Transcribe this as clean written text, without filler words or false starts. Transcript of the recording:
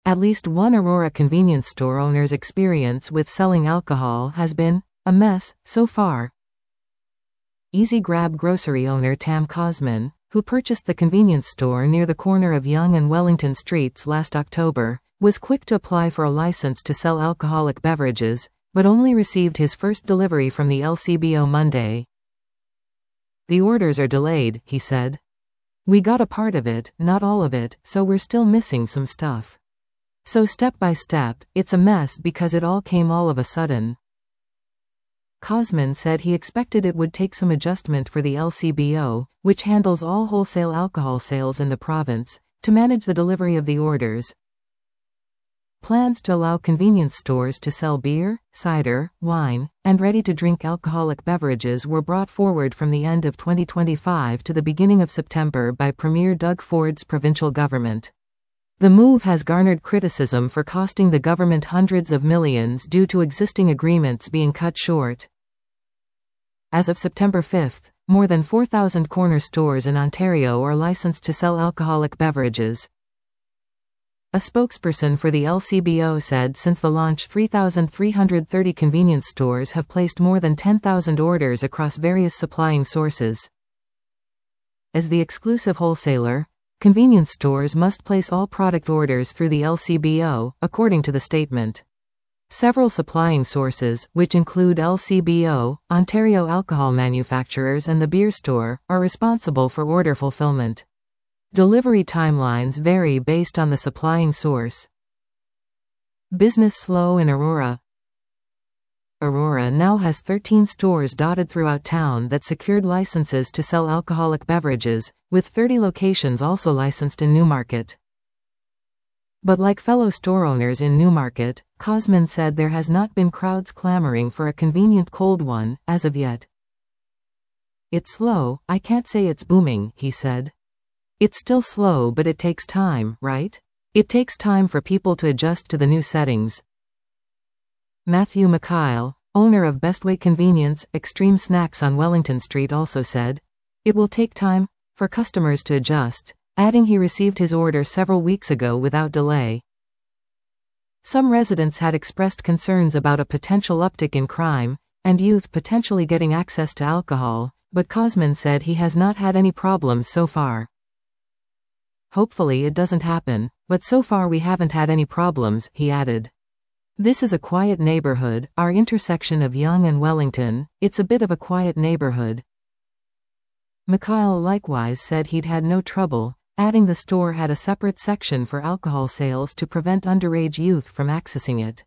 At least one Aurora convenience store owner's experience with selling alcohol has been a mess so far. Easy Grab grocery owner Tam Cosman, who purchased the convenience store near the corner of Yonge and Wellington Streets last October, was quick to apply for a license to sell alcoholic beverages, but only received his first delivery from the LCBO Monday. "The orders are delayed," he said. "We got a part of it, not all of it, so we're still missing some stuff. So step by step, it's a mess because it all came all of a sudden." Cosman said he expected it would take some adjustment for the LCBO, which handles all wholesale alcohol sales in the province, to manage the delivery of the orders. Plans to allow convenience stores to sell beer, cider, wine, and ready-to-drink alcoholic beverages were brought forward from the end of 2025 to the beginning of September by Premier Doug Ford's provincial government. The move has garnered criticism for costing the government hundreds of millions due to existing agreements being cut short. As of September 5, more than 4,000 corner stores in Ontario are licensed to sell alcoholic beverages. A spokesperson for the LCBO said since the launch 3,330 convenience stores have placed more than 10,000 orders across various supplying sources. As the exclusive wholesaler, convenience stores must place all product orders through the LCBO, according to the statement. Several supplying sources, which include LCBO, Ontario Alcohol Manufacturers and the Beer Store, are responsible for order fulfillment. Delivery timelines vary based on the supplying source. Business slow in Aurora. Aurora now has 13 stores dotted throughout town that secured licenses to sell alcoholic beverages, with 30 locations also licensed in Newmarket. But like fellow store owners in Newmarket, Cosman said there has not been crowds clamoring for a convenient cold one, as of yet. "It's slow, I can't say it's booming," he said. "It's still slow, but it takes time, right? It takes time for people to adjust to the new settings." Matthew Mikhail, owner of Bestway Convenience, Extreme Snacks on Wellington Street also said, "It will take time for customers to adjust," adding he received his order several weeks ago without delay. Some residents had expressed concerns about a potential uptick in crime, and youth potentially getting access to alcohol, but Cosman said he has not had any problems so far. "Hopefully it doesn't happen, but so far we haven't had any problems," he added. "This is a quiet neighborhood, our intersection of Yonge and Wellington, it's a bit of a quiet neighborhood." Mikhail likewise said he'd had no trouble, adding the store had a separate section for alcohol sales to prevent underage youth from accessing it.